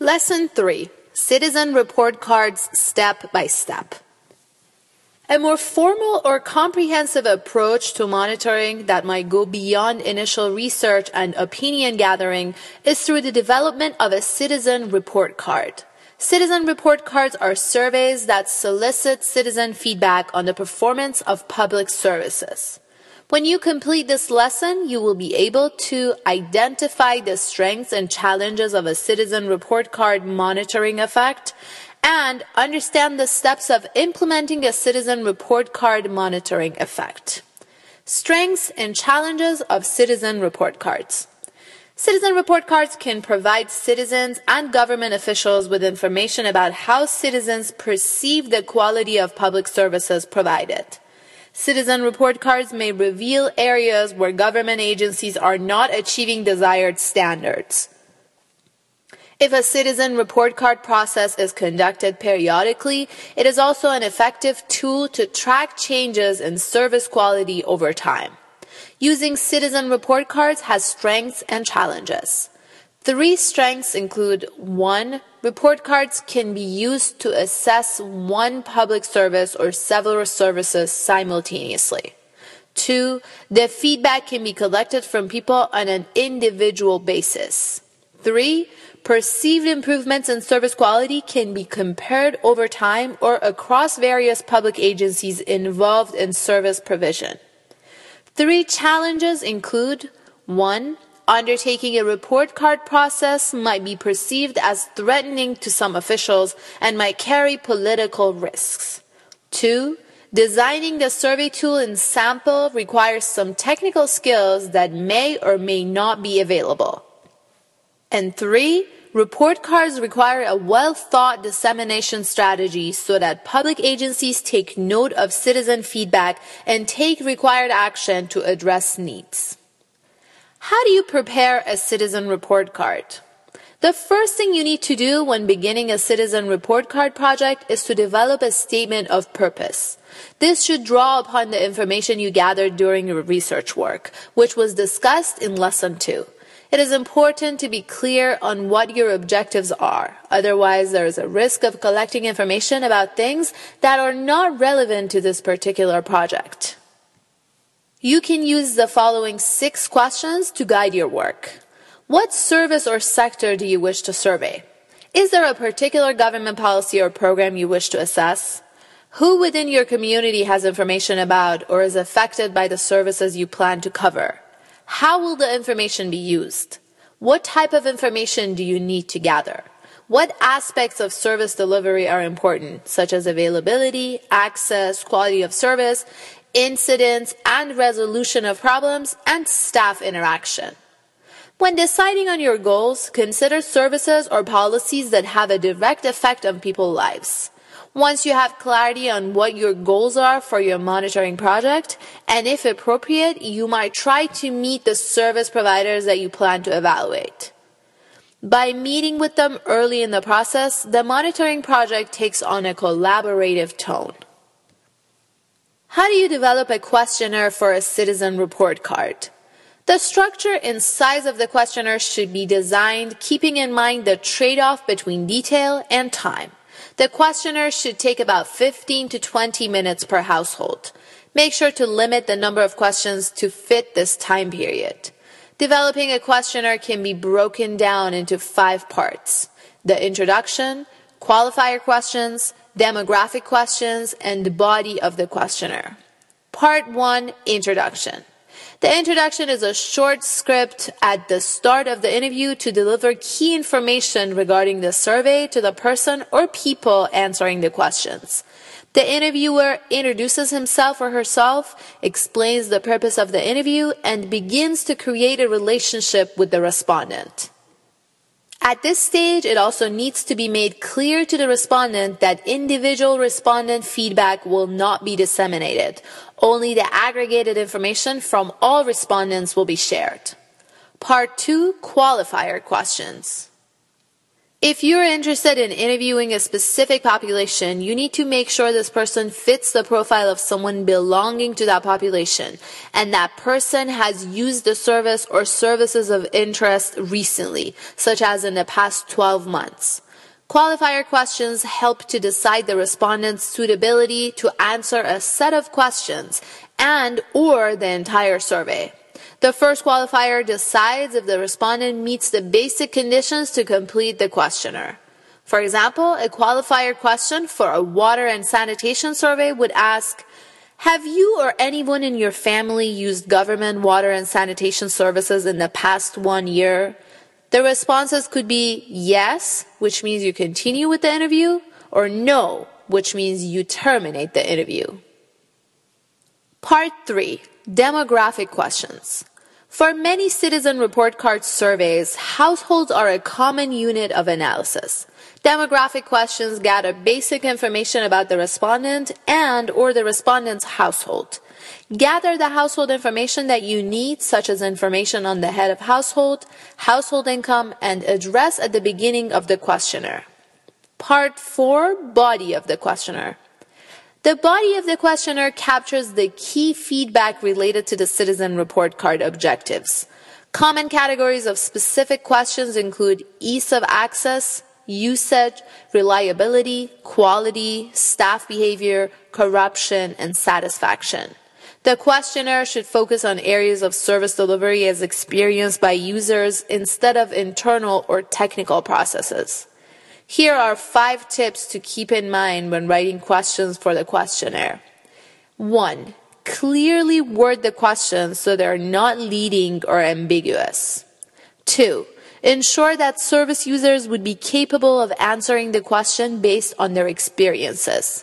Lesson 3. Citizen Report Cards Step by Step. A more formal or comprehensive approach to monitoring that might go beyond initial research and opinion gathering is through the development of a citizen report card. Citizen report cards are surveys that solicit citizen feedback on the performance of public services. When you complete this lesson, you will be able to identify the strengths and challenges of a citizen report card monitoring effect and understand the steps of implementing a citizen report card monitoring effect. Strengths and challenges of citizen report cards. Citizen report cards can provide citizens and government officials with information about how citizens perceive the quality of public services provided. Citizen report cards may reveal areas where government agencies are not achieving desired standards. If a citizen report card process is conducted periodically, it is also an effective tool to track changes in service quality over time. Using citizen report cards has strengths and challenges. 3 strengths include 1. Report cards can be used to assess one public service or several services simultaneously. 2. The feedback can be collected from people on an individual basis. 3. Perceived improvements in service quality can be compared over time or across various public agencies involved in service provision. 3 challenges include 1. Undertaking a report card process might be perceived as threatening to some officials and might carry political risks. 2. Designing the survey tool in sample requires some technical skills that may or may not be available. And 3. Report cards require a well-thought dissemination strategy so that public agencies take note of citizen feedback and take required action to address needs. How do you prepare a citizen report card? The first thing you need to do when beginning a citizen report card project is to develop a statement of purpose. This should draw upon the information you gathered during your research work, which was discussed in Lesson 2. It is important to be clear on what your objectives are. Otherwise, there is a risk of collecting information about things that are not relevant to this particular project. You can use the following 6 questions to guide your work. What service or sector do you wish to survey? Is there a particular government policy or program you wish to assess? Who within your community has information about or is affected by the services you plan to cover? How will the information be used? What type of information do you need to gather? What aspects of service delivery are important, such as availability, access, quality of service, incidents and resolution of problems, and staff interaction? When deciding on your goals, consider services or policies that have a direct effect on people's lives. Once you have clarity on what your goals are for your monitoring project, and if appropriate, you might try to meet the service providers that you plan to evaluate. By meeting with them early in the process, the monitoring project takes on a collaborative tone. How do you develop a questionnaire for a citizen report card? The structure and size of the questionnaire should be designed keeping in mind the trade-off between detail and time. The questionnaire should take about 15 to 20 minutes per household. Make sure to limit the number of questions to fit this time period. Developing a questionnaire can be broken down into 5 parts: the introduction, qualifier questions, demographic questions, and the body of the questionnaire. Part 1, Introduction. The introduction is a short script at the start of the interview to deliver key information regarding the survey to the person or people answering the questions. The interviewer introduces himself or herself, explains the purpose of the interview, and begins to create a relationship with the respondent. At this stage, it also needs to be made clear to the respondent that individual respondent feedback will not be disseminated. Only the aggregated information from all respondents will be shared. Part 2, Qualifier Questions. If you're interested in interviewing a specific population, you need to make sure this person fits the profile of someone belonging to that population, and that person has used the service or services of interest recently, such as in the past 12 months. Qualifier questions help to decide the respondent's suitability to answer a set of questions and/or the entire survey. The first qualifier decides if the respondent meets the basic conditions to complete the questionnaire. For example, a qualifier question for a water and sanitation survey would ask, have you or anyone in your family used government water and sanitation services in the past 1 year? The responses could be yes, which means you continue with the interview, or no, which means you terminate the interview. Part 3. Demographic questions. For many citizen report card surveys, households are a common unit of analysis. Demographic questions gather basic information about the respondent and/or the respondent's household. Gather the household information that you need, such as information on the head of household, household income, and address at the beginning of the questionnaire. Part 4. Body of the questionnaire. The body of the questionnaire captures the key feedback related to the citizen report card objectives. Common categories of specific questions include ease of access, usage, reliability, quality, staff behavior, corruption, and satisfaction. The questionnaire should focus on areas of service delivery as experienced by users instead of internal or technical processes. Here are 5 tips to keep in mind when writing questions for the questionnaire. 1. Clearly word the questions so they're not leading or ambiguous. 2. Ensure that service users would be capable of answering the question based on their experiences.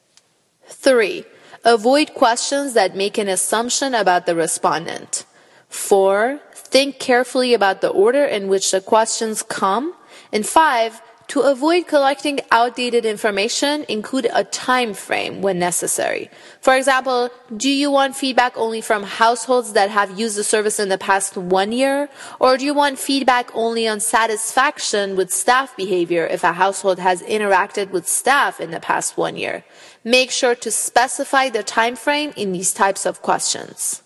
3. Avoid questions that make an assumption about the respondent. 4. Think carefully about the order in which the questions come. And 5. To avoid collecting outdated information, include a time frame when necessary. For example, do you want feedback only from households that have used the service in the past 1 year? Or do you want feedback only on satisfaction with staff behavior if a household has interacted with staff in the past 1 year? Make sure to specify the time frame in these types of questions.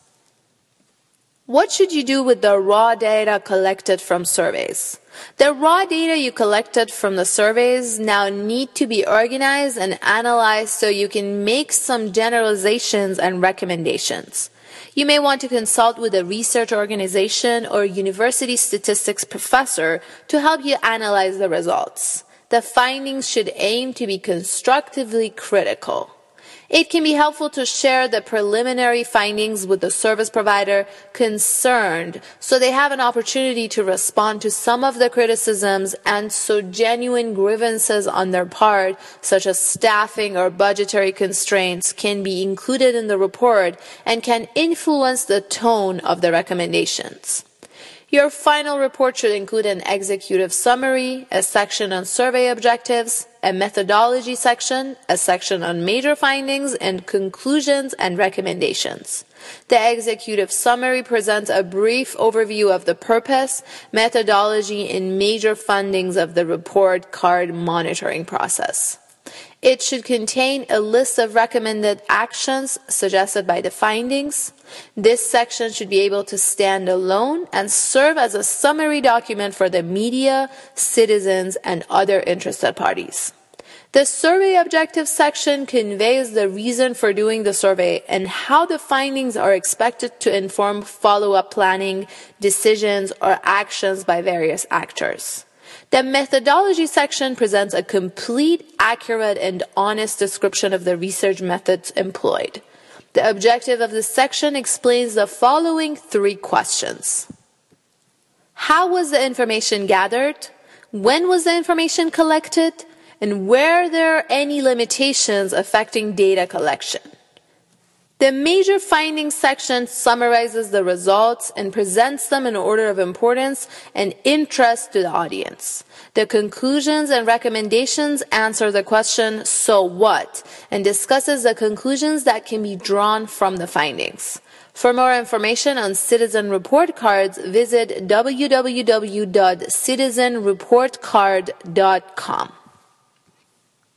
What should you do with the raw data collected from surveys? The raw data you collected from the surveys now need to be organized and analyzed so you can make some generalizations and recommendations. You may want to consult with a research organization or university statistics professor to help you analyze the results. The findings should aim to be constructively critical. It can be helpful to share the preliminary findings with the service provider concerned so they have an opportunity to respond to some of the criticisms and so genuine grievances on their part, such as staffing or budgetary constraints, can be included in the report and can influence the tone of the recommendations. Your final report should include an executive summary, a section on survey objectives, a methodology section, a section on major findings, and conclusions and recommendations. The executive summary presents a brief overview of the purpose, methodology, and major findings of the report card monitoring process. It should contain a list of recommended actions suggested by the findings. This section should be able to stand alone and serve as a summary document for the media, citizens, and other interested parties. The survey objectives section conveys the reason for doing the survey and how the findings are expected to inform follow-up planning, decisions, or actions by various actors. The methodology section presents a complete, accurate, and honest description of the research methods employed. The objective of this section explains the following 3 questions. How was the information gathered? When was the information collected? And were there any limitations affecting data collection? The major findings section summarizes the results and presents them in order of importance and interest to the audience. The conclusions and recommendations answer the question, so what? And discusses the conclusions that can be drawn from the findings. For more information on Citizen Report Cards, visit www.citizenreportcard.com.